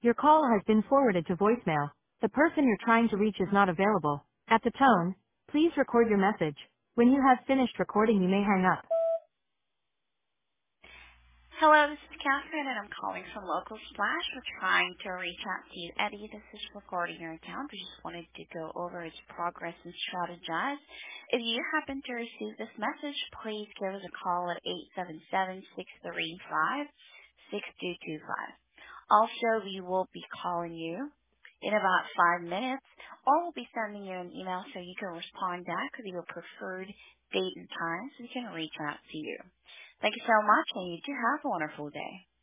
Your call has been forwarded to voicemail. The person you're trying to reach is not available. At the tone, please record your message. When you have finished recording, you may hang up. Hello, this is Catherine, and I'm calling from Local Splash. We're trying to reach out to you. Eddie, this is recording your account. We just wanted to go over its progress and strategize. If you happen to receive this message, please give us a call at 877-635-6225. Also, we will be calling you in about 5 minutes, or we'll be sending you an email so you can respond back with your preferred date and time so we can reach out to you. Thank you so much, and you do have a wonderful day.